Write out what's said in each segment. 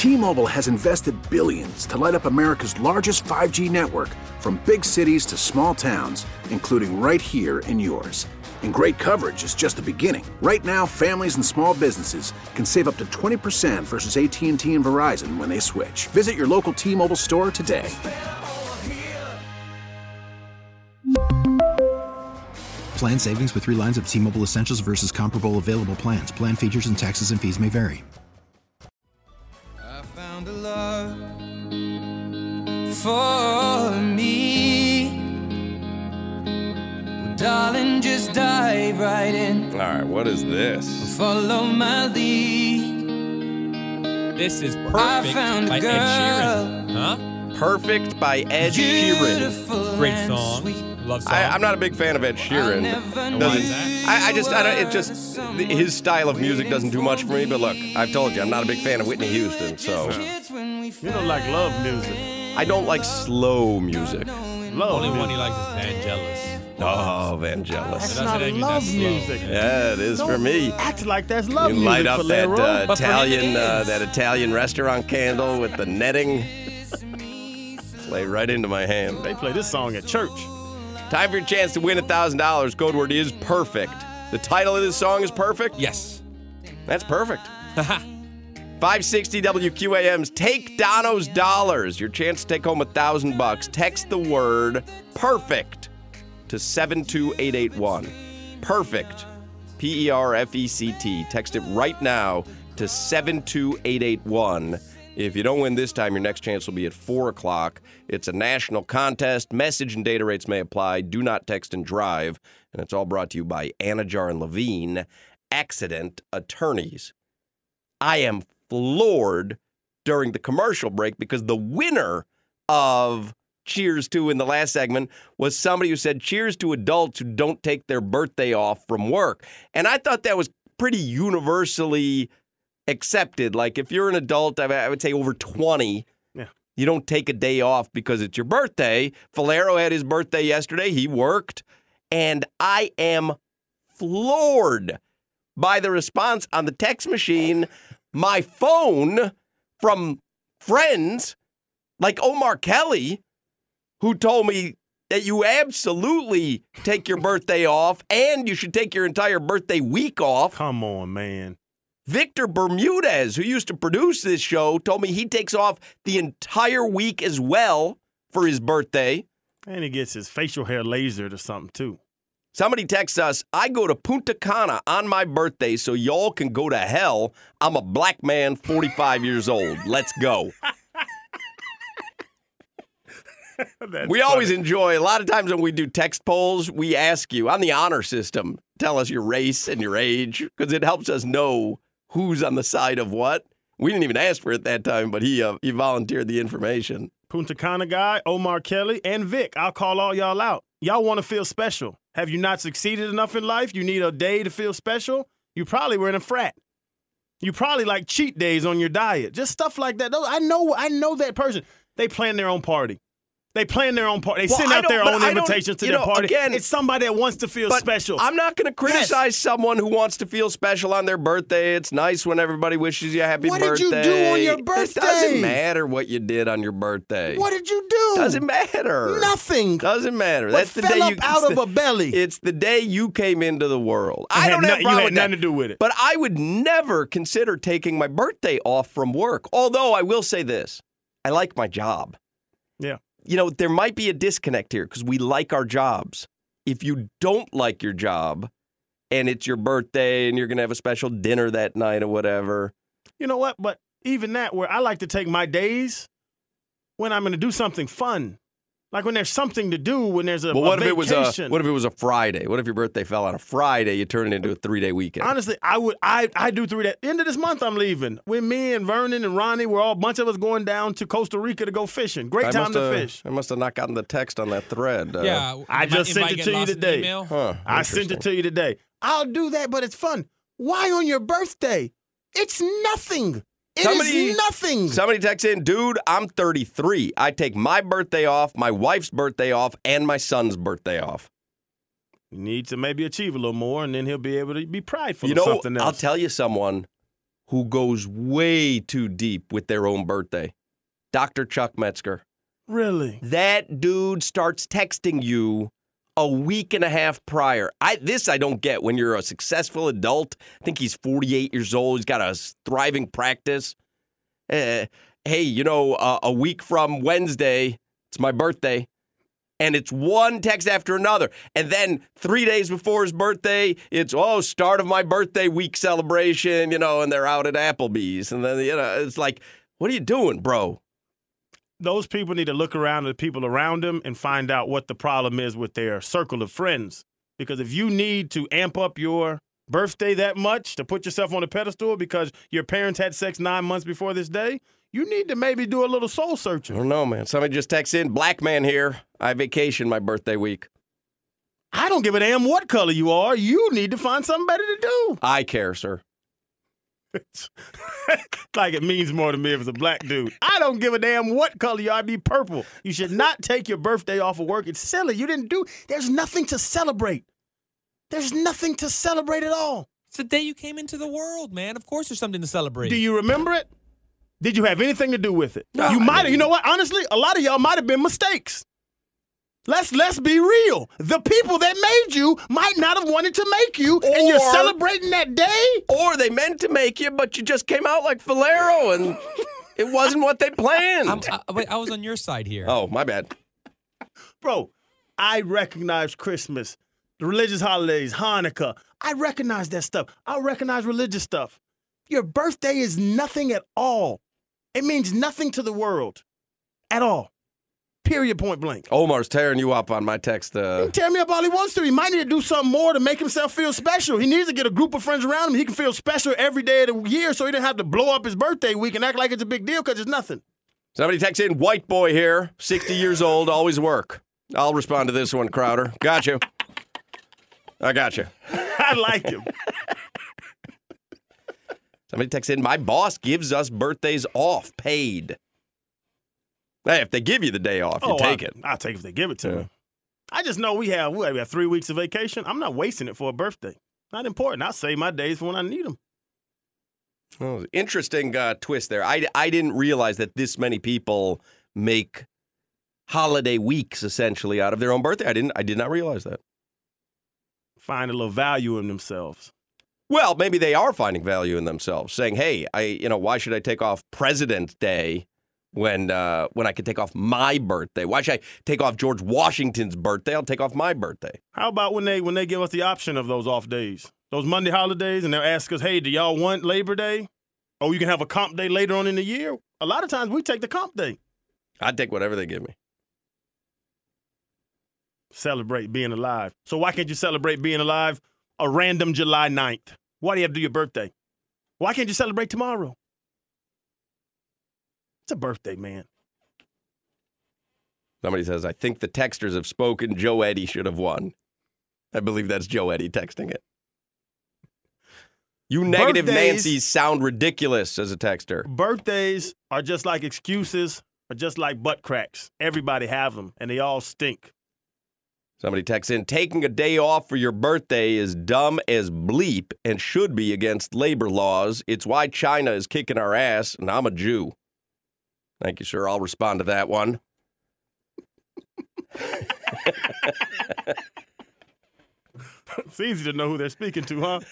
T-Mobile has invested billions to light up America's largest 5G network, from big cities to small towns, including right here in yours. And great coverage is just the beginning. Right now, families and small businesses can save up to 20% versus AT&T and Verizon when they switch. Visit your local T-Mobile store today. Plan savings with 3 lines of T-Mobile Essentials versus comparable available plans. Plan features and taxes and fees may vary. I found a love for me. Well, darling, just dive right in. All right, what is this? Follow my lead. This is Perfect by Ed Sheeran. Huh? Perfect by Ed Sheeran. Great song. Love song. I'm not a big fan of Ed Sheeran. Why is that? His style of music doesn't do much for me. But look, I've told you, I'm not a big fan of Whitney Houston. So you don't like love music. I don't like slow music. Only one he likes is Vangelis. Oh, Vangelis. That's not love music. Yeah, it is for me. Act like that's love you music. Light up that that Italian restaurant candle with the netting. Play right into my hand. They play this song at church. Time for your chance to win $1,000. Code word is perfect. The title of this song is perfect? Yes. That's perfect. 560 WQAM's Take Dono's Dollars. Your chance to take home $1,000. Text the word perfect to 72881. Perfect. PERFECT. Text it right now to 72881. If you don't win this time, your next chance will be at 4 o'clock. It's a national contest. Message and data rates may apply. Do not text and drive. And it's all brought to you by Anajar and Levine, Accident Attorneys. I am floored during the commercial break because the winner of Cheers to in the last segment was somebody who said cheers to adults who don't take their birthday off from work. And I thought that was pretty universally accepted. Like, if you're an adult, I would say over 20, you don't take a day off because it's your birthday. Valero had his birthday yesterday. He worked. And I am floored by the response on the text machine. My phone from friends like Omar Kelly, who told me that you absolutely take your birthday off and you should take your entire birthday week off. Come on, man. Victor Bermudez, who used to produce this show, told me he takes off the entire week as well for his birthday. And he gets his facial hair lasered or something, too. Somebody texts us, I go to Punta Cana on my birthday so y'all can go to hell. I'm a black man, 45 years old. Let's go. We always enjoy, a lot of times when we do text polls, we ask you on the honor system, tell us your race and your age, because it helps us know who's on the side of what. We didn't even ask for it that time, but he volunteered the information. Punta Cana guy, Omar Kelly, and Vic. I'll call all y'all out. Y'all want to feel special. Have you not succeeded enough in life? You need a day to feel special? You probably were in a frat. You probably like cheat days on your diet. Just stuff like that. I know that person. They plan their own party. They plan their own party. They send out their own invitations to their party. Again, it's somebody that wants to feel special. I'm not going to criticize someone who wants to feel special on their birthday. It's nice when everybody wishes you a happy birthday. What did you do on your birthday? It doesn't matter what you did on your birthday. What did you do? Doesn't matter. Nothing. Doesn't matter. That's the day you out of a belly. It's the day you came into the world. I don't have a problem with that. You had nothing to do with it. But I would never consider taking my birthday off from work. Although I will say this, I like my job. Yeah. You know, there might be a disconnect here because we like our jobs. If you don't like your job and it's your birthday and you're going to have a special dinner that night or whatever. You know what? But even that, where I like to take my days when I'm going to do something fun. Like when there's something to do, when there's a what vacation. What if it was a Friday? What if your birthday fell on a Friday? You turn it into a 3-day weekend. Honestly, I do 3 days. End of this month, I'm leaving. With me and Vernon and Ronnie, we're all a bunch of us going down to Costa Rica to go fishing. Great time to fish. I must have not gotten the text on that thread. I just sent it to you today. I sent it to you today. I'll do that, but it's fun. Why on your birthday? It's nothing. It is nothing. Somebody texts in, dude, I'm 33. I take my birthday off, my wife's birthday off, and my son's birthday off. You need to maybe achieve a little more, and then he'll be able to be prideful of something else. I'll tell you someone who goes way too deep with their own birthday. Dr. Chuck Metzger. Really? That dude starts texting you a week and a half prior. I don't get when you're a successful adult. I think he's 48 years old. He's got a thriving practice. Hey, a week from Wednesday, it's my birthday. And it's one text after another. And then 3 days before his birthday, it's, start of my birthday week celebration, and they're out at Applebee's. And then, it's like, what are you doing, bro? Those people need to look around at the people around them and find out what the problem is with their circle of friends. Because if you need to amp up your birthday that much to put yourself on a pedestal because your parents had sex 9 months before this day, you need to maybe do a little soul searching. I don't know, man. Somebody just texts in, black man here. I vacation my birthday week. I don't give a damn what color you are. You need to find something better to do. I care, sir. Like it means more to me if it's a black dude. I don't give a damn what color you are. I'd be purple. You should not take your birthday off of work. It's silly. There's nothing to celebrate. There's nothing to celebrate at all. It's the day you came into the world, man. Of course there's something to celebrate. Do you remember it? Did you have anything to do with it? No, You know what? Honestly, a lot of y'all might have been mistakes. Let's be real. The people that made you might not have wanted to make you, and you're celebrating that day? Or they meant to make you, but you just came out like Falero, and it wasn't what they planned. I was on your side here. Oh, my bad. Bro, I recognize Christmas, the religious holidays, Hanukkah. I recognize that stuff. I recognize religious stuff. Your birthday is nothing at all. It means nothing to the world at all. Period, point blank. Omar's tearing you up on my text. He can tear me up all he wants to. He might need to do something more to make himself feel special. He needs to get a group of friends around him. He can feel special every day of the year so he doesn't have to blow up his birthday week and act like it's a big deal because it's nothing. Somebody texts in, white boy here, 60 years old, always work. I'll respond to this one, Crowder. Got you. I got you. I like him. Somebody texts in, my boss gives us birthdays off, paid. Hey, if they give you the day off, you take it. I'll take it if they give it to me. I just know we have 3 weeks of vacation. I'm not wasting it for a birthday. Not important. I'll save my days for when I need them. Oh, interesting twist there. I didn't realize that this many people make holiday weeks essentially out of their own birthday. I did not realize that. Find a little value in themselves. Well, maybe they are finding value in themselves, saying, "Hey, why should I take off President's Day when I could take off my birthday? Why should I take off George Washington's birthday? I'll take off my birthday." How about when they give us the option of those off days, those Monday holidays, and they'll ask us, "Hey, do y'all want Labor Day? Oh, you can have a comp day later on in the year." A lot of times we take the comp day. I'd take whatever they give me. Celebrate being alive. So why can't you celebrate being alive a random July 9th? Why do you have to do your birthday? Why can't you celebrate tomorrow? It's a birthday, man. Somebody says, I think the texters have spoken. Joe Eddie should have won. I believe that's Joe Eddie texting it. You negative Nancy's sound ridiculous as a texter. Birthdays are just like excuses, or just like butt cracks. Everybody have them, and they all stink. Somebody texts in, taking a day off for your birthday is dumb as bleep and should be against labor laws. It's why China is kicking our ass, and I'm a Jew. Thank you, sir. I'll respond to that one. It's easy to know who they're speaking to, huh?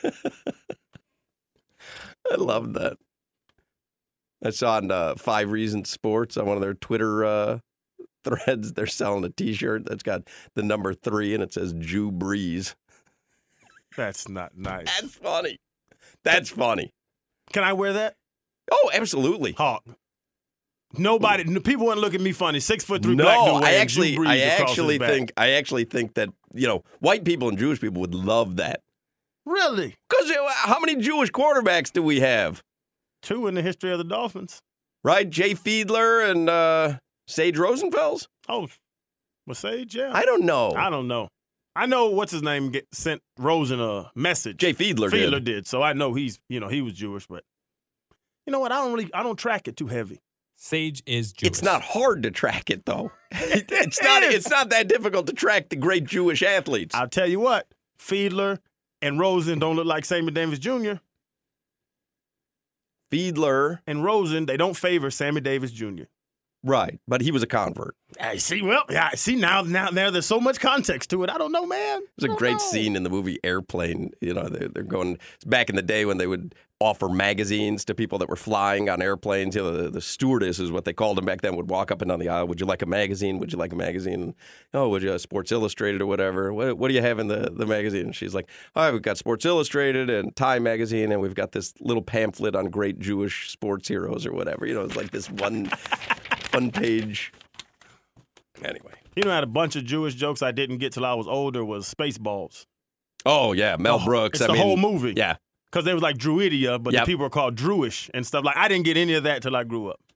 I love that. I saw on 5 Reasons Sports on one of their Twitter threads, they're selling a T-shirt that's got the number 3 and it says Jew Breeze. That's not nice. That's funny. That's funny. Can I wear that? Oh, absolutely. Hawk. Nobody, people wouldn't look at me funny. 6'3" no, black dude I actually think that, white people and Jewish people would love that. Really? Because how many Jewish quarterbacks do we have? 2 in the history of the Dolphins. Right? Jay Fiedler and Sage Rosenfels? Oh, was Sage? Yeah. I don't know. I know what's his name sent Rosen a message. Jay Fiedler did. So I know he was Jewish, but you know what? I don't track it too heavy. Sage is Jewish. It's not hard to track it though. It's not that difficult to track the great Jewish athletes. I'll tell you what, Fiedler and Rosen don't look like Sammy Davis Jr. Fiedler. and Rosen, they don't favor Sammy Davis Jr. Right, but he was a convert. I see. Well, yeah. See now there's so much context to it. I don't know, man. There's a great scene in the movie Airplane. You know, they're going back in the day when they would offer magazines to people that were flying on airplanes. You know, the stewardess is what they called them back then. Would walk up and down the aisle. Would you like a magazine? Would you like a magazine? And, oh, would you Sports Illustrated or whatever? What do you have in the magazine? And she's like, oh, we've got Sports Illustrated and Time magazine, and we've got this little pamphlet on great Jewish sports heroes or whatever. You know, it's like this one page. Anyway. You know, I had a bunch of Jewish jokes I didn't get till I was older was Spaceballs. Oh, yeah, Mel Brooks. It's the whole movie. Yeah. Because they was like Druidia, but the people were called Druish and stuff. Like, I didn't get any of that till I grew up.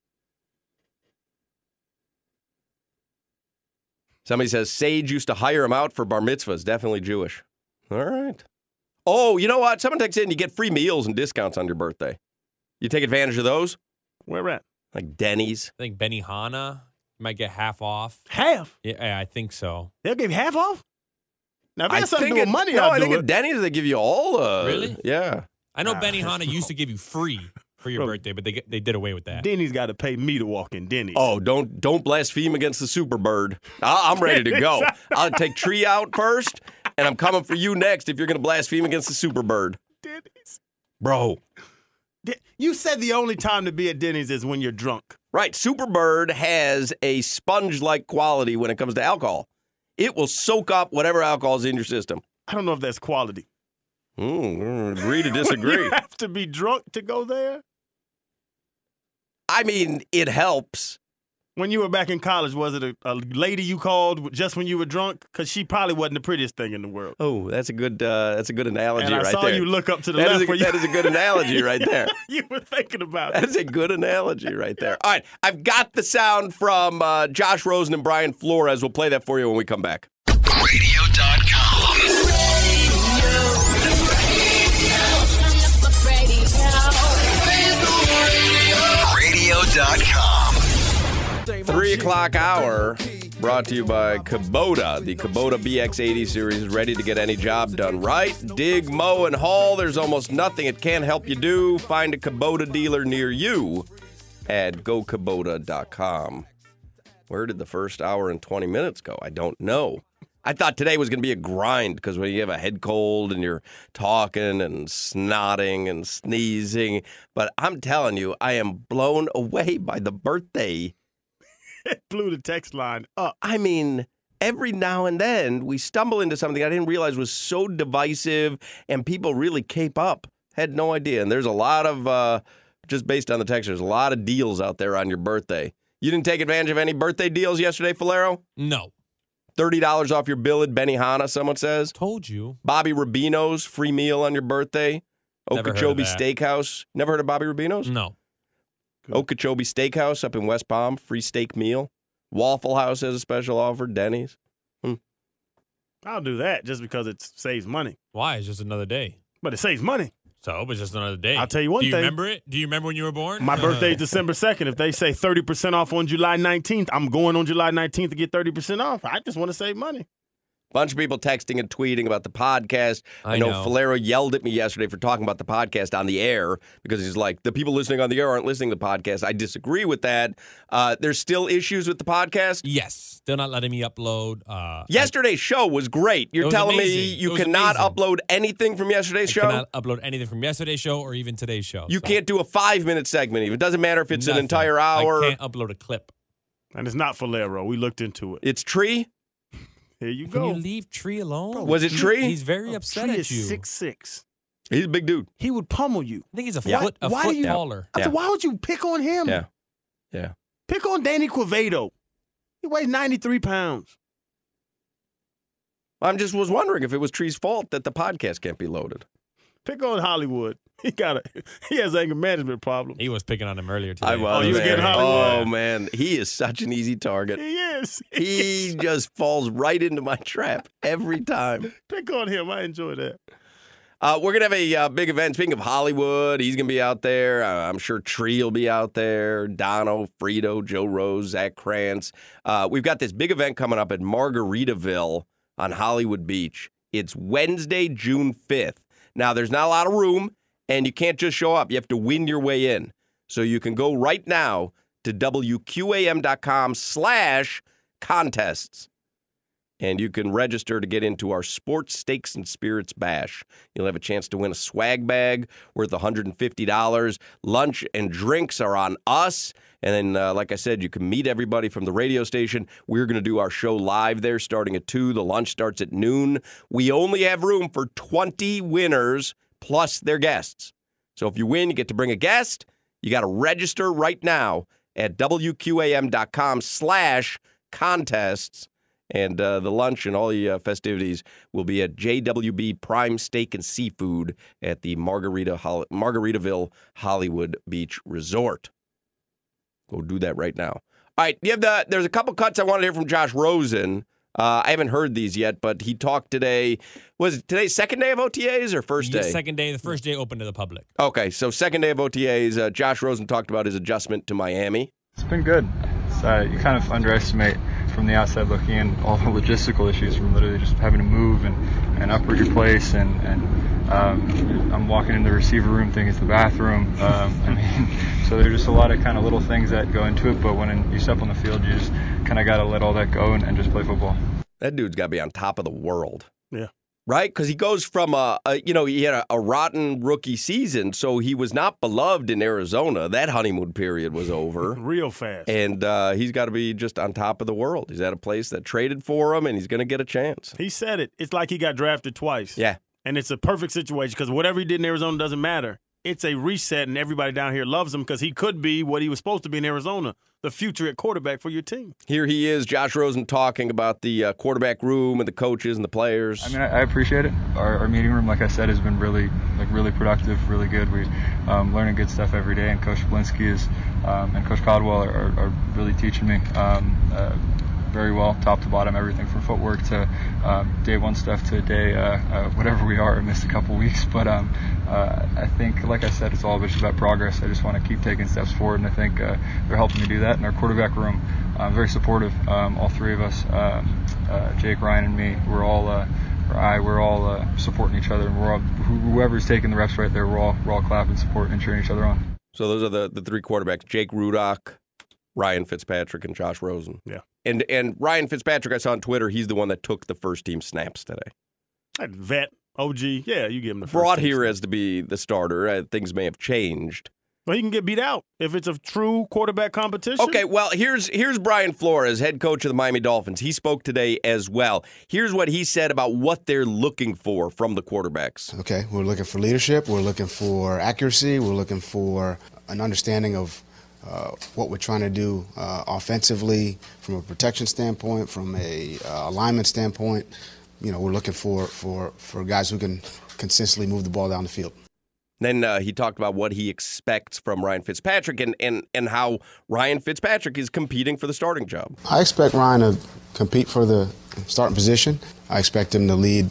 Somebody says Sage used to hire him out for bar mitzvahs. Definitely Jewish. All right. Oh, you know what? Someone texted in, you get free meals and discounts on your birthday. You take advantage of those? Where at? Like Denny's. I think Benihana might get half off. Half? Yeah, I think so. They'll give you half off? Now, if I that's something to think do with money, no, I'll I do think it. at Denny's they give you all. Really? Yeah. I know Benihana used to give you free for your birthday, but they did away with that. Denny's got to pay me to walk in Denny's. Oh, don't blaspheme against the Superbird. I'm ready to go. I'll take Tree out first, and I'm coming for you next if you're going to blaspheme against the Superbird. Denny's. Bro. You said the only time to be at Denny's is when you're drunk. Right. Superbird has a sponge-like quality when it comes to alcohol. It will soak up whatever alcohol is in your system. I don't know if that's quality. Agree to disagree. You have to be drunk to go there? I mean, it helps. When you were back in college, was it a lady you called just when you were drunk? Because she probably wasn't the prettiest thing in the world. Oh, that's a good analogy and I right saw there. you look up to the That left. is a good analogy right there. You were thinking about That it. is a good analogy right there. All right, I've got the sound from Josh Rosen and Brian Flores. We'll play that for you when we come back. Radio.com. Radio.com. 3 o'clock hour brought to you by Kubota. The Kubota BX80 series is ready to get any job done right. Dig, mow, and haul. There's almost nothing it can't help you do. Find a Kubota dealer near you at gokubota.com. Where did the first hour and 20 minutes go? I don't know. I thought today was going to be a grind because when you have a head cold and you're talking and snotting and sneezing. But I'm telling you, I am blown away by the birthday. It blew the text line up. I mean, every now and then we stumble into something I didn't realize was so divisive and people really cape up. Had no idea. And there's a lot of, just based on the text, there's a lot of deals out there on your birthday. You didn't take advantage of any birthday deals yesterday, Falero? No. $30 off your bill at Benihana, someone says. Told you. Bobby Rubino's free meal on your birthday. Never heard of Okeechobee that. Steakhouse. Never heard of Bobby Rubino's? No. Okeechobee Steakhouse up in West Palm, free steak meal. Waffle House has a special offer. Denny's. I'll do that just because it saves money. Why? It's just another day. But it saves money. So, it's just another day. I'll tell you one Do you thing. remember it? Do you remember when you were born? My birthday's December 2nd. If they say 30% off on July 19th, I'm going on July 19th to get 30% off. I just want to save money. Bunch of people texting and tweeting about the podcast. I know know. Falero yelled at me yesterday for talking about the podcast on the air because he's like, the people listening on the air aren't listening to the podcast. I disagree with that. There's still issues with the podcast. Yes. Still not letting me upload. Yesterday's show was great. You're was telling me amazing. you It was cannot amazing. upload anything from yesterday's I show? cannot upload anything from yesterday's show or even today's show. You so. can't do a 5-minute segment even. It doesn't matter if it's an Nothing. entire hour. I can't upload a clip. And it's not Falero. We looked into it. It's Tree. Here you Can go. you leave Tree alone? Was it Tree? He's very upset Tree at is you. 6'6". He's a big dude. He would pummel you. I think he's a Yeah. foot, Why do you- taller. I said, why would you pick on him? Yeah. Yeah. Pick on Danny Quevedo. He weighs 93 pounds. I just was wondering if it was Tree's fault that the podcast can't be loaded. Pick on Hollywood. He has anger management problems. He was picking on him earlier today. I was. you was man. getting Hollywood. Oh, man. He is such an easy target. He is. He just falls right into my trap every time. Pick on him. I enjoy that. We're going to have a big event. Speaking of Hollywood, he's going to be out there. I'm sure Tree will be out there. Dono, Frito, Joe Rose, Zach Krantz. We've got this big event coming up at Margaritaville on Hollywood Beach. It's Wednesday, June 5th. Now, there's not a lot of room. And you can't just show up. You have to win your way in. So you can go right now to WQAM.com/contests. And you can register to get into our Sports Steaks and Spirits Bash. You'll have a chance to win a swag bag worth $150. Lunch and drinks are on us. And then, like I said, you can meet everybody from the radio station. We're going to do our show live there starting at 2. The lunch starts at noon. We only have room for 20 winners plus their guests. So if you win, you get to bring a guest. You got to register right now at WQAM.com/contests. And the lunch and all the festivities will be at JWB Prime Steak and Seafood at the Margaritaville Hollywood Beach Resort. Go do that right now. All right, there's a couple cuts I wanted to hear from Josh Rosen. I haven't heard these yet, but he talked today. Was it today's second day of OTAs or first day? Second day. The first day open to the public. Okay, so second day of OTAs. Josh Rosen talked about his adjustment to Miami. It's been good. You kind of underestimate from the outside looking in all the logistical issues from literally just having to move and uproot your place and I'm walking in the receiver room thinking it's the bathroom. So there's just a lot of kind of little things that go into it, but when you step on the field, you just kind of got to let all that go and just play football. That dude's got to be on top of the world. Yeah. Right? Because he goes from, he had a rotten rookie season, so he was not beloved in Arizona. That honeymoon period was over. Real fast. And he's got to be just on top of the world. He's at a place that traded for him, and he's going to get a chance. He said it. It's like he got drafted twice. Yeah. And it's a perfect situation because whatever he did in Arizona doesn't matter. It's a reset, and everybody down here loves him because he could be what he was supposed to be in Arizona, the future at quarterback for your team. Here he is, Josh Rosen, talking about the quarterback room and the coaches and the players. I mean, I appreciate it. Our meeting room, like I said, has been really productive, really good. We learning good stuff every day, and Coach Blinsky and Coach Caldwell are really teaching me very well, top to bottom, everything from footwork to day one stuff to day whatever we are. I missed a couple weeks, but I think, like I said, it's all just about progress. I just want to keep taking steps forward, and I think they're helping me do that. In our quarterback room, very supportive. All three of us, Jake, Ryan, and me, we're all supporting each other, and we're all, whoever's taking the reps right there, we're all clapping, supporting, and cheering each other on. So those are the three quarterbacks: Jake Rudock, Ryan Fitzpatrick, and Josh Rosen. Yeah. And Ryan Fitzpatrick, I saw on Twitter, he's the one that took the first team snaps today. Vet, OG, yeah, you give him the first. Brought here as to be the starter. Things may have changed. Well, he can get beat out if it's a true quarterback competition. Okay, well, here's Brian Flores, head coach of the Miami Dolphins. He spoke today as well. Here's what he said about what they're looking for from the quarterbacks. Okay, we're looking for leadership. We're looking for accuracy. We're looking for an understanding of what we're trying to do offensively from a protection standpoint, from a alignment standpoint. You know, we're looking for guys who can consistently move the ball down the field. Then he talked about what he expects from Ryan Fitzpatrick and how Ryan Fitzpatrick is competing for the starting job. I expect Ryan to compete for the starting position. I expect him to lead,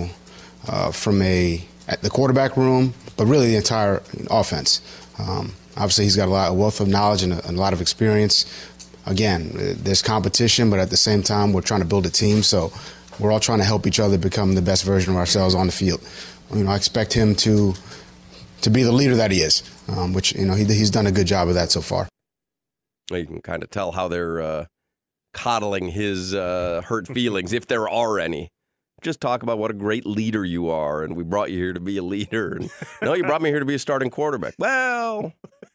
from the quarterback room, but really the entire offense. Obviously, he's got a wealth of knowledge and a lot of experience. Again, there's competition, but at the same time, we're trying to build a team, so we're all trying to help each other become the best version of ourselves on the field. I expect him to be the leader that he is, which he's done a good job of that so far. You can kind of tell how they're coddling his hurt feelings, if there are any. Just talk about what a great leader you are, and we brought you here to be a leader. And no, you brought me here to be a starting quarterback. Well,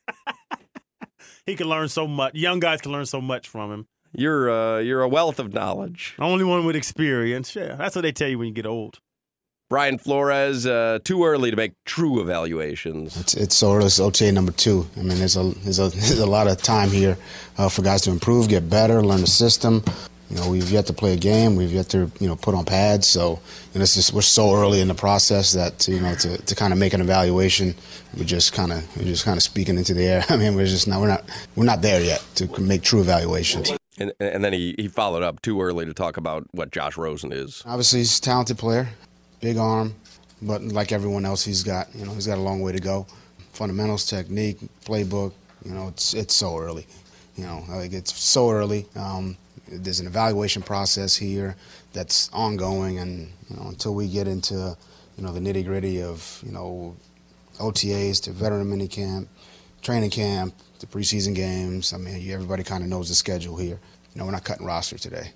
he can learn so much. Young guys can learn so much from him. You're a wealth of knowledge. Only one with experience. Yeah, that's what they tell you when you get old. Brian Flores, too early to make true evaluations. It's so early. It's OTA number 2. I mean, there's a lot of time here for guys to improve, get better, learn the system. We've yet to play a game. We've yet to put on pads. So we're so early in the process that to kind of make an evaluation, we're just kind of speaking into the air. I mean, we're not there yet to make true evaluations. And then he followed up, too early to talk about what Josh Rosen is. Obviously, he's a talented player, big arm, but like everyone else, he's got a long way to go. Fundamentals, technique, playbook. It's so early. It's so early. There's an evaluation process here that's ongoing, and until we get into the nitty-gritty of OTAs to veteran minicamp, training camp, to preseason games. I mean, everybody kind of knows the schedule here. We're not cutting roster today.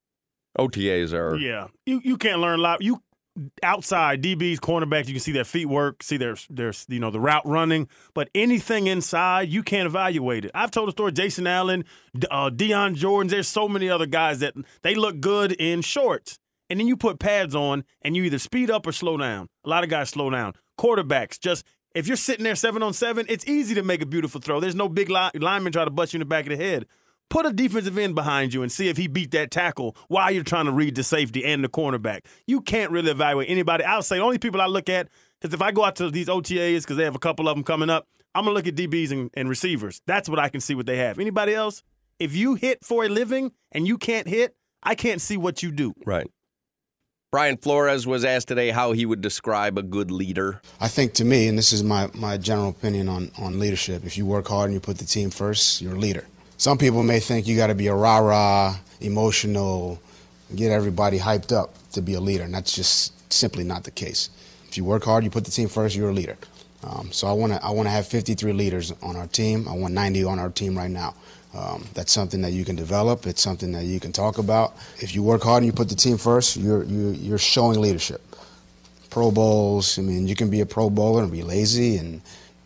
OTAs are. Yeah, you can't learn a lot. You outside DBs, cornerbacks, you can see their feet work, see their the route running, but anything inside, you can't evaluate it. I've told the story. Jason Allen, Deion Jordan. There's so many other guys that they look good in shorts, and then you put pads on, and you either speed up or slow down. A lot of guys slow down. Quarterbacks, just if you're sitting there 7-on-7, it's easy to make a beautiful throw. There's no big lineman try to bust you in the back of the head. Put a defensive end behind you and see if he beat that tackle while you're trying to read the safety and the cornerback. You can't really evaluate anybody. I'll say the only people I look at, because if I go out to these OTAs, because they have a couple of them coming up, I'm going to look at DBs and receivers. That's what I can see what they have. Anybody else, if you hit for a living and you can't hit, I can't see what you do. Right. Brian Flores was asked today how he would describe a good leader. I think to me, and this is my general opinion on leadership, if you work hard and you put the team first, you're a leader. Some people may think you got to be a rah-rah, emotional, get everybody hyped up to be a leader, and that's just simply not the case. If you work hard, you put the team first, you're a leader. So I want to have 53 leaders on our team. I want 90 on our team right now. That's something that you can develop. It's something that you can talk about. If you work hard and you put the team first, you're showing leadership. Pro Bowls, I mean, you can be a Pro Bowler and be lazy, and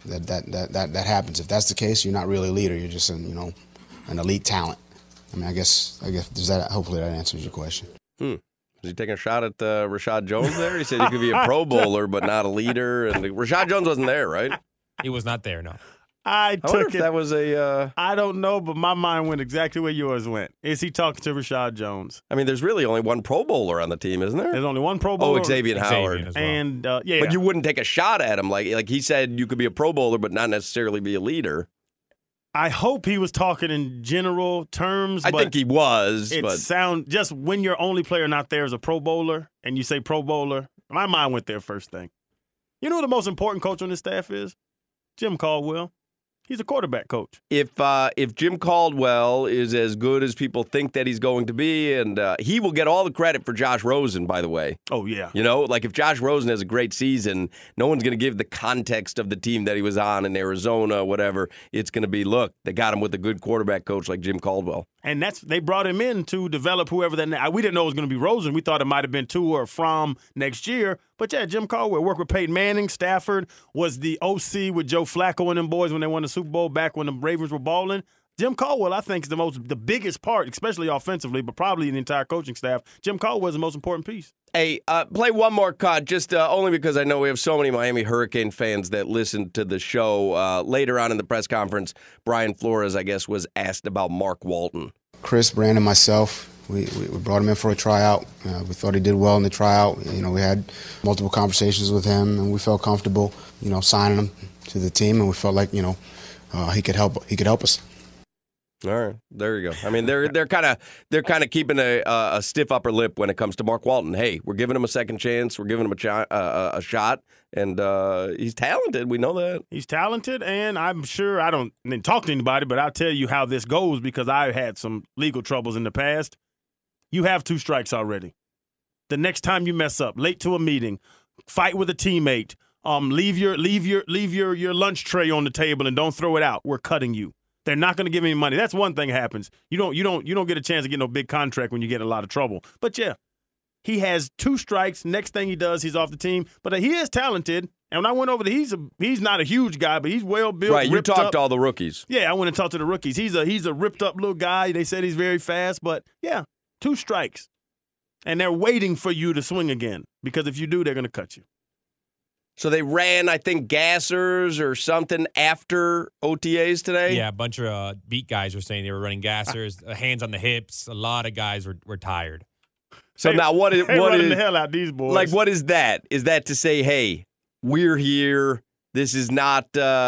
that happens. If that's the case, you're not really a leader. You're just an elite talent. I mean, I guess hopefully that answers your question. Is he taking a shot at Rashad Jones there? He said he could be a Pro Bowler, but not a leader. And Rashad Jones wasn't there, right? He was not there, no. I wonder took if it. that was a. I don't know, but my mind went exactly where yours went. Is he talking to Rashad Jones? I mean, there's really only one Pro Bowler on the team, isn't there? There's only one Pro Bowler. Oh, Xavier Howard. as well. And yeah, But you wouldn't take a shot at him. Like he said, you could be a Pro Bowler, but not necessarily be a leader. I hope he was talking in general terms. I but think he was. It But sound just when your only player not there is a Pro Bowler, and you say Pro Bowler, my mind went there first thing. You know who the most important coach on this staff is? Jim Caldwell. He's a quarterback coach. if Jim Caldwell is as good as people think that he's going to be, and he will get all the credit for Josh Rosen, by the way. Oh, yeah. Like if Josh Rosen has a great season, no one's going to give the context of the team that he was on in Arizona, whatever. It's going to be, look, they got him with a good quarterback coach like Jim Caldwell. And they brought him in to develop whoever that. We didn't know it was going to be Rosen. We thought it might have been Tua or Fromm next year. But yeah, Jim Caldwell worked with Peyton Manning. Stafford was the OC with Joe Flacco and them boys when they won the Super Bowl back when the Ravens were balling. Jim Caldwell, I think, is the biggest part, especially offensively, but probably the entire coaching staff. Jim Caldwell is the most important piece. Hey, play one more cut, just only because I know we have so many Miami Hurricane fans that listen to the show. Later on in the press conference, Brian Flores, I guess, was asked about Mark Walton. Chris, Brandon, myself, we brought him in for a tryout. We thought he did well in the tryout. We had multiple conversations with him, and we felt comfortable, signing him to the team, and we felt like, he could help us. All right, there you go. I mean, they're kind of keeping a stiff upper lip when it comes to Mark Walton. Hey, we're giving him a second chance. We're giving him a shot, and he's talented. We know that he's talented, and I'm sure I didn't talk to anybody, but I'll tell you how this goes because I've had some legal troubles in the past. You have 2 strikes already. The next time you mess up, late to a meeting, fight with a teammate, leave your lunch tray on the table and don't throw it out. We're cutting you. They're not going to give any money. That's one thing that happens. You don't get a chance to get no big contract when you get in a lot of trouble. But yeah, he has 2 strikes. Next thing he does, he's off the team. But he is talented. And when I went over there, he's not a huge guy, but he's well built. Right, you talked up. to all the rookies. Yeah, I went and talked to the rookies. He's a ripped up little guy. They said he's very fast, but yeah, 2 strikes. And they're waiting for you to swing again because if you do, they're going to cut you. So they ran, I think, gassers or something after OTAs today? Yeah, a bunch of beat guys were saying they were running gassers, hands on the hips. A lot of guys were tired. So now what is the hell out these boys? Like, what is that? Is that to say, hey, we're here. This is not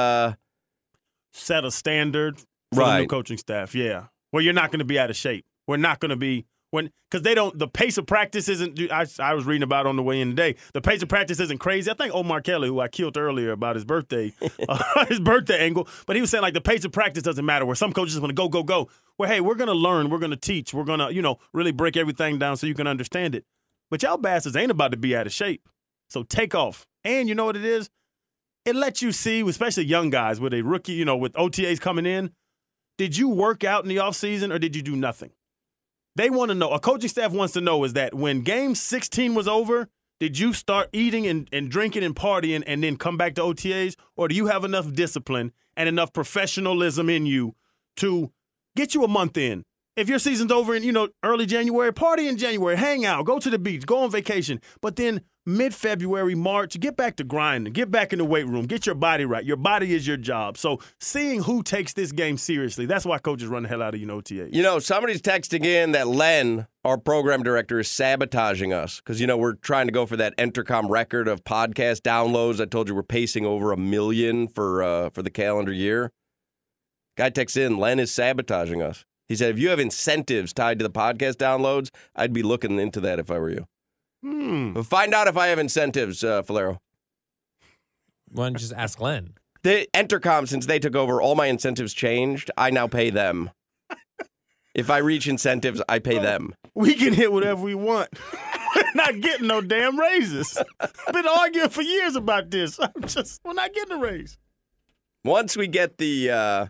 set a standard for the new coaching staff. Yeah. Well, you're not going to be out of shape. We're not going to be because the pace of practice isn't. I was reading about it on the way in today. The pace of practice isn't crazy. I think Omar Kelly, who I killed earlier about his birthday, his birthday angle, but he was saying like the pace of practice doesn't matter. Where some coaches want to go. Well, hey, we're going to learn. We're going to teach. We're going to really break everything down so you can understand it. But y'all bastards ain't about to be out of shape. So take off. And you know what it is? it lets you see, especially young guys with a rookie, with OTAs coming in, did you work out in the offseason or did you do nothing? They want to know. A coaching staff wants to know is that when game 16 was over, did you start eating and drinking and partying and then come back to OTAs? Or do you have enough discipline and enough professionalism in you to get you a month in? If your season's over in, early January, party in January, hang out, go to the beach, go on vacation. But then mid-February, March, get back to grinding, get back in the weight room, get your body right. Your body is your job. So seeing who takes this game seriously, that's why coaches run the hell out of OTAs. Somebody's texting in that Len, our program director, is sabotaging us because, we're trying to go for that Entercom record of podcast downloads. I told you we're pacing over 1 million for the calendar year. Guy texts in, Len is sabotaging us. He said, if you have incentives tied to the podcast downloads, I'd be looking into that if I were you. But find out if I have incentives, Falero. Why don't you just ask Len? The Entercom, since they took over, all my incentives changed. I now pay them. If I reach incentives, I pay them. We can hit whatever we want. We're not getting no damn raises. Been arguing for years about this. We're not getting a raise. Once we get the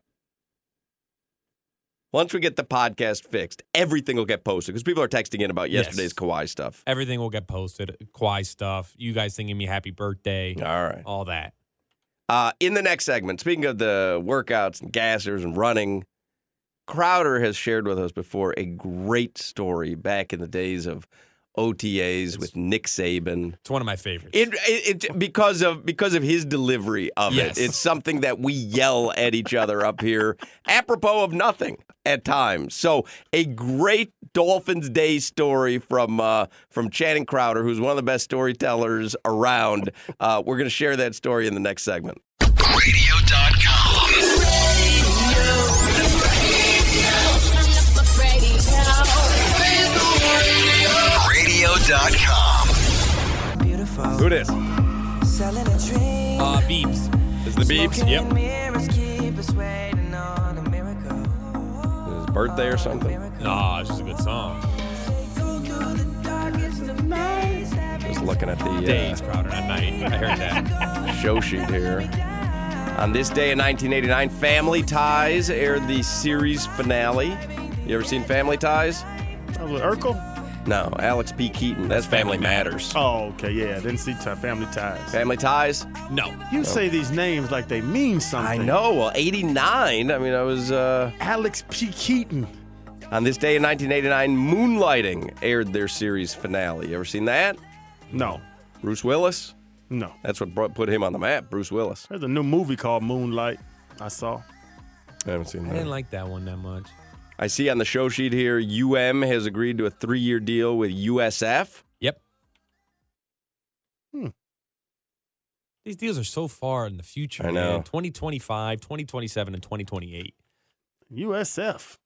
podcast fixed, everything will get posted because people are texting in about yesterday's Kawhi stuff. Everything will get posted. Kawhi stuff. You guys singing me happy birthday. All right. All that. In the next segment, speaking of the workouts and gassers and running, Crowder has shared with us before a great story back in the days of OTAs with Nick Saban. It's one of my favorites. Because of his delivery of it. It's something that we yell at each other up here, apropos of nothing at times. So a great Dolphins Day story from Channing Crowder, who's one of the best storytellers around. We're going to share that story in the next segment. Radio.com. Radio.com. Who it is? Beeps. Is the Beeps? Yep. His birthday or something? No, it's just a good song. Just looking at the Days, Crowder, not night. I heard that. Show sheet here. On this day in 1989, Family Ties aired the series finale. You ever seen Family Ties? That was Urkel? No, Alex P. Keaton. That's Family Matters. Oh, okay, yeah. Didn't see Family Ties. Family Ties? No. You say these names like they mean something. I know. Well, 89. I mean, I was... Alex P. Keaton. On this day in 1989, Moonlighting aired their series finale. You ever seen that? No. Bruce Willis? No. That's what put him on the map, Bruce Willis. There's a new movie called Moonlight I saw. I haven't seen that. I didn't like that one that much. I see on the show sheet here, UM has agreed to a 3-year deal with USF. Yep. These deals are so far in the future. I know. Man. 2025, 2027, and 2028. USF.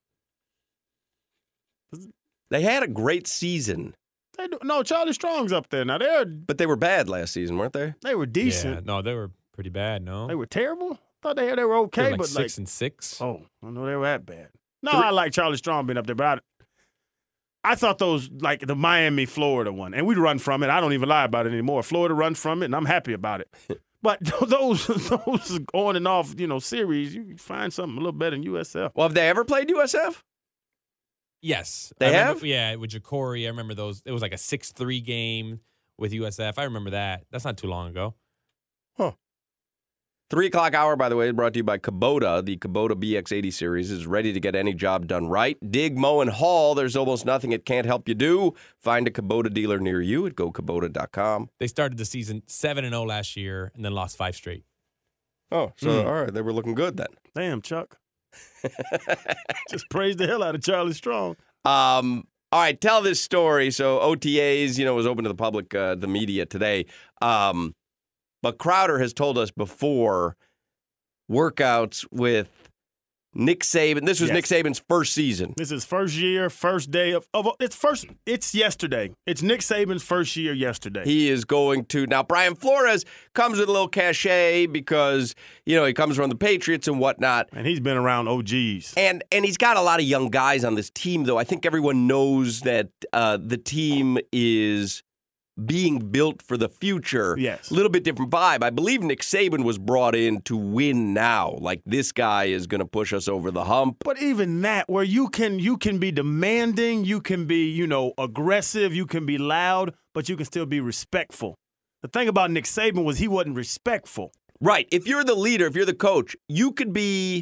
They had a great season. No, Charlie Strong's up there now. But they were bad last season, weren't they? They were decent. Yeah, no, they were pretty bad, no? They were terrible? Thought they were okay, They were but 6-6. Oh, I know they were that bad. No, I like Charlie Strong being up there, but I thought those, like the Miami, Florida one, and we'd run from it. I don't even lie about it anymore. Florida runs from it, and I'm happy about it. But those on and off, series, you find something a little better than USF. Well, have they ever played USF? Yes. They have? have? Yeah, with Ja'Cory. I remember those. It was like a 6-3 game with USF. I remember that. That's not too long ago. Huh. 3 o'clock hour, by the way, brought to you by Kubota. The Kubota BX80 series is ready to get any job done right. Dig, mow, and haul. There's almost nothing it can't help you do. Find a Kubota dealer near you at GoKubota.com. They started the season 7-0 last year and then lost 5 straight. Oh, so all right, they were looking good then. Damn, Chuck. Just praise the hell out of Charlie Strong. All right, tell this story. So OTAs, was open to the public, the media today. But Crowder has told us before workouts with Nick Saban. This was Nick Saban's first season. This is first year, first day of it's yesterday. It's Nick Saban's first year yesterday. He is going to now. Brian Flores comes with a little cachet because he comes from the Patriots and whatnot, and he's been around OGs. And he's got a lot of young guys on this team, though. I think everyone knows that the team is being built for the future. Yes. A little bit different vibe. I believe Nick Saban was brought in to win now. Like, this guy is going to push us over the hump. But even that, where you can be demanding, you can be, aggressive, you can be loud, but you can still be respectful. The thing about Nick Saban was he wasn't respectful. Right. If you're the leader, if you're the coach, you could be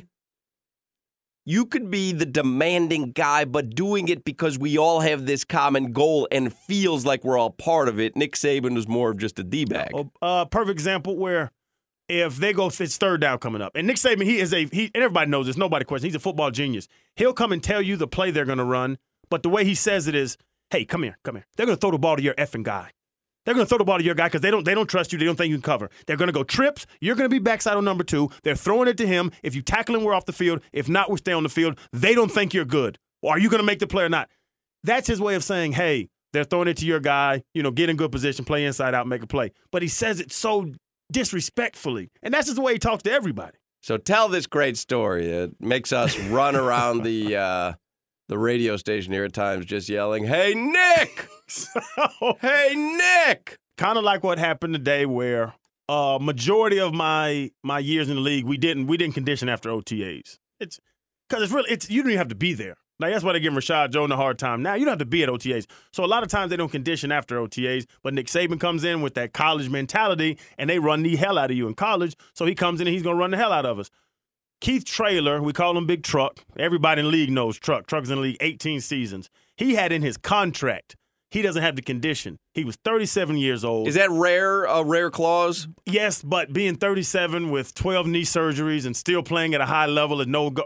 the demanding guy, but doing it because we all have this common goal and feels like we're all part of it. Nick Saban was more of just a D-bag. Perfect example where if they go, it's third down coming up. And Nick Saban, and everybody knows this, nobody questions, he's a football genius. He'll come and tell you the play they're going to run, but the way he says it is, hey, come here. They're going to throw the ball to your effing guy. They're going to throw the ball to your guy because they don't trust you. They don't think you can cover. They're going to go trips. You're going to be backside on number 2. They're throwing it to him. If you tackle him, we're off the field. If not, we stay on the field. They don't think you're good. Or are you going to make the play or not? That's his way of saying, hey, they're throwing it to your guy. Get in good position, play inside out, make a play. But he says it so disrespectfully. And that's just the way he talks to everybody. So tell this great story. It makes us run around the radio station here at times just yelling, hey, Nick! Hey, Nick! Kind of like what happened today where majority of my years in the league, we didn't condition after OTAs. It's because you don't even have to be there. Like, that's why they give Rashad Jones a hard time. Now, you don't have to be at OTAs. So a lot of times they don't condition after OTAs, but Nick Saban comes in with that college mentality, and they run the hell out of you in college. So he comes in and he's going to run the hell out of us. Keith Traylor, we call him Big Truck. Everybody in the league knows Truck. Truck's in the league 18 seasons. He had in his contract, he doesn't have the condition. He was 37 years old. Is that a rare clause? Yes, but being 37 with 12 knee surgeries and still playing at a high level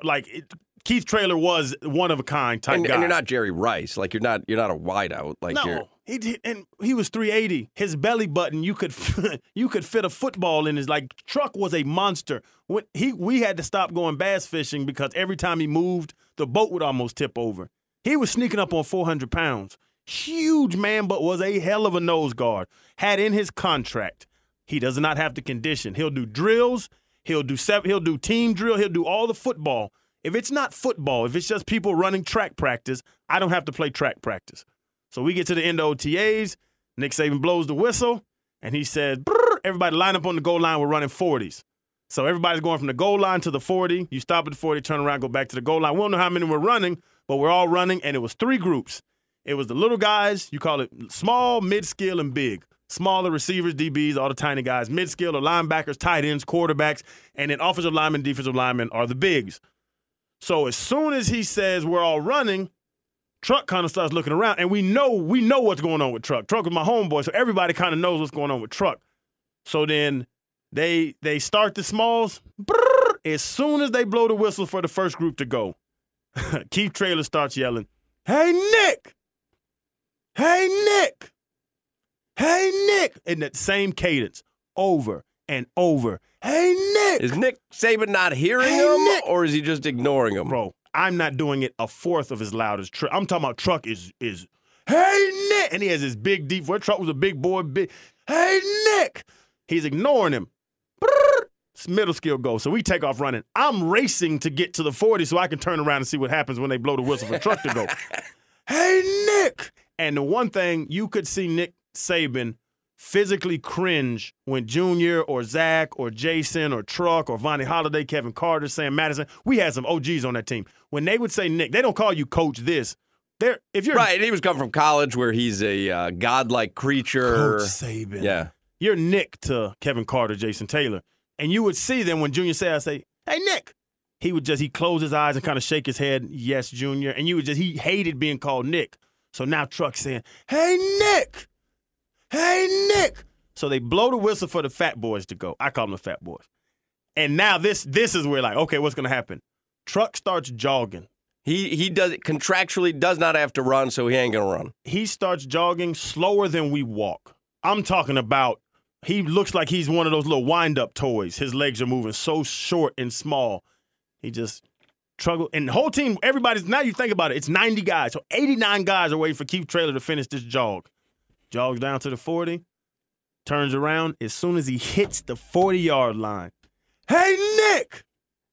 Keith Traylor was one of a kind type guy. And you're not Jerry Rice. Like, you're not a wideout. Like, no, he was 380. His belly button, you could fit a football in his. Like, Truck was a monster. We had to stop going bass fishing because every time he moved, the boat would almost tip over. He was sneaking up on 400 pounds. Huge man, but was a hell of a nose guard. Had in his contract, he does not have the condition. He'll do drills. He'll do team drill. He'll do all the football. If it's not football, if it's just people running track practice, I don't have to play track practice. So we get to the end of OTAs. Nick Saban blows the whistle, and he says, everybody line up on the goal line. We're running 40s. So everybody's going from the goal line to the 40. You stop at the 40, turn around, go back to the goal line. We don't know how many we're running, but we're all running, and it was 3 groups. It was the little guys. You call it small, mid-skill, and big. Smaller receivers, DBs, all the tiny guys. Mid-skill are linebackers, tight ends, quarterbacks, and then offensive linemen, defensive linemen are the bigs. So as soon as he says we're all running, Truck kind of starts looking around, and we know what's going on with Truck. Truck is my homeboy, so everybody kind of knows what's going on with Truck. So then they start the smalls. As soon as they blow the whistle for the first group to go, Keith Traylor starts yelling, hey, Nick! Hey, Nick! Hey, Nick! In that same cadence, over and over. Hey, Nick! Is Nick Saban not hearing him, Nick, or is he just ignoring him? Bro, I'm not doing it a fourth of as loud as Truck. I'm talking about Truck is hey, Nick! And he has this big, deep voice. Truck was a big boy. Hey, Nick! He's ignoring him. It's middle skill goal. So we take off running. I'm racing to get to the 40 so I can turn around and see what happens when they blow the whistle for Truck to go. Hey, Nick! And the one thing, you could see Nick Saban physically cringe when Junior or Zach or Jason or Truck or Vonnie Holiday, Kevin Carter, Sam Madison, we had some OGs on that team. When they would say Nick, they don't call you Coach this. If you're right, and he was coming from college where he's a godlike creature. Coach Saban. Yeah. You're Nick to Kevin Carter, Jason Taylor. And you would see them when Junior said, I say, hey, Nick. He'd close his eyes and kind of shake his head, yes, Junior. And he hated being called Nick. So now Truck's saying, hey, Nick. Hey, Nick. So they blow the whistle for the fat boys to go. I call them the fat boys. And now this is where, like, okay, what's going to happen? Truck starts jogging. He does contractually does not have to run, so he ain't going to run. He starts jogging slower than we walk. I'm talking about he looks like he's one of those little wind-up toys. His legs are moving so short and small. He just struggled. And the whole team, now you think about it, it's 90 guys. So 89 guys are waiting for Keith Traylor to finish this jog. Jogs down to the 40, turns around. As soon as he hits the 40-yard line, hey, Nick!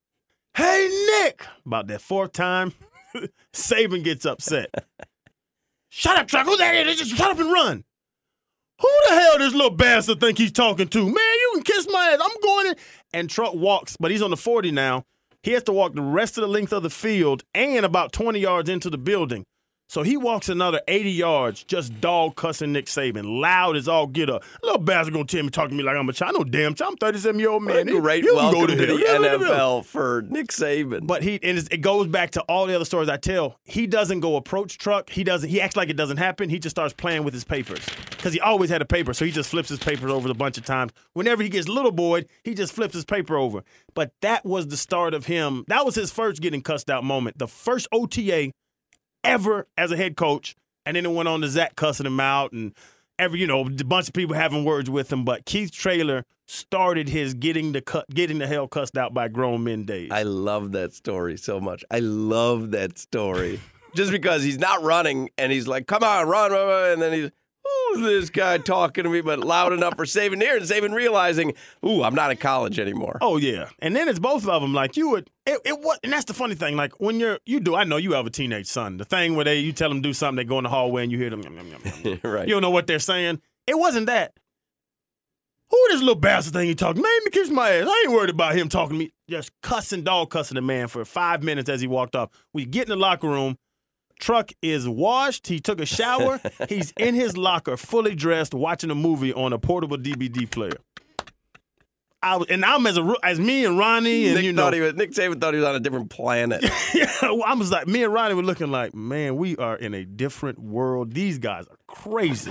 Hey, Nick! About that 4th time, Saban gets upset. Shut up, Truck. Who that is? Just shut up and run. Who the hell this little bastard think he's talking to? Man, you can kiss my ass. I'm going in. And Truck walks, but he's on the 40 now. He has to walk the rest of the length of the field and about 20 yards into the building. So he walks another 80 yards, just dog cussing Nick Saban, loud as all get up. Little bastard gonna tell me, talking to me like I'm a child. I know damn child. I'm 37-year-old man. Great welcome to the NFL for Nick Saban. But it goes back to all the other stories I tell. He doesn't go approach Truck. He acts like it doesn't happen. He just starts playing with his papers because he always had a paper. So he just flips his papers over a bunch of times. Whenever he gets little boy, he just flips his paper over. But that was the start of him. That was his first getting cussed out moment. The first OTA ever as a head coach, and then it went on to Zach cussing him out and a bunch of people having words with him. But Keith Traylor started his getting the hell cussed out by grown men days. I love that story so much. I love that story. Just because he's not running and he's like, come on, run, and then he's, who's this guy talking to me, but loud enough for Saban to hear, and Saban realizing, I'm not in college anymore. Oh, yeah. And then it's both of them. Like, and that's the funny thing. Like, when I know you have a teenage son. The thing where you tell them to do something, they go in the hallway and you hear them, yum, yum, yum, yum. Right. You don't know what they're saying. It wasn't that. Who this little bastard thing he talking? Man, me kiss my ass. I ain't worried about him talking to me. Just dog cussing the man for 5 minutes as he walked off. We get in the locker room. Truck is washed. He took a shower. He's in his locker, fully dressed, watching a movie on a portable DVD player. I'm as me and Ronnie and Nick Saban thought he was on a different planet. Yeah, I was like, me and Ronnie were looking like, man, we are in a different world. These guys are crazy.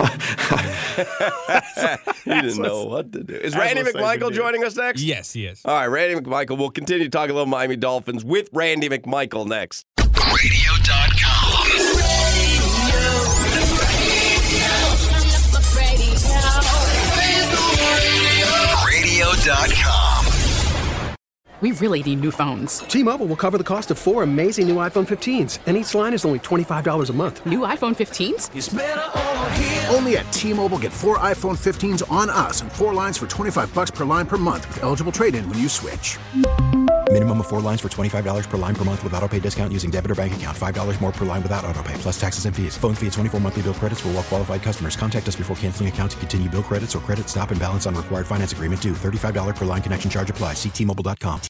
He didn't know what to do. Is Randy McMichael joining us next? Yes, he is. All right, Randy McMichael. We'll continue to talk a little Miami Dolphins with Randy McMichael next. Radio.com. Radio.com. We really need new phones. T-Mobile will cover the cost of 4 amazing new iPhone 15s, and each line is only $25 a month. New iPhone 15s? It's better over here. Only at T-Mobile, get 4 iPhone 15s on us and 4 lines for $25 per line per month with eligible trade-in when you switch. Minimum of 4 lines for $25 per line per month with autopay discount using debit or bank account. $5 more per line without autopay, plus taxes and fees. Phone fee at 24 monthly bill credits for well-qualified customers. Contact us before canceling account to continue bill credits or credit stop and balance on required finance agreement due. $35 per line connection charge applies. See T-Mobile.com.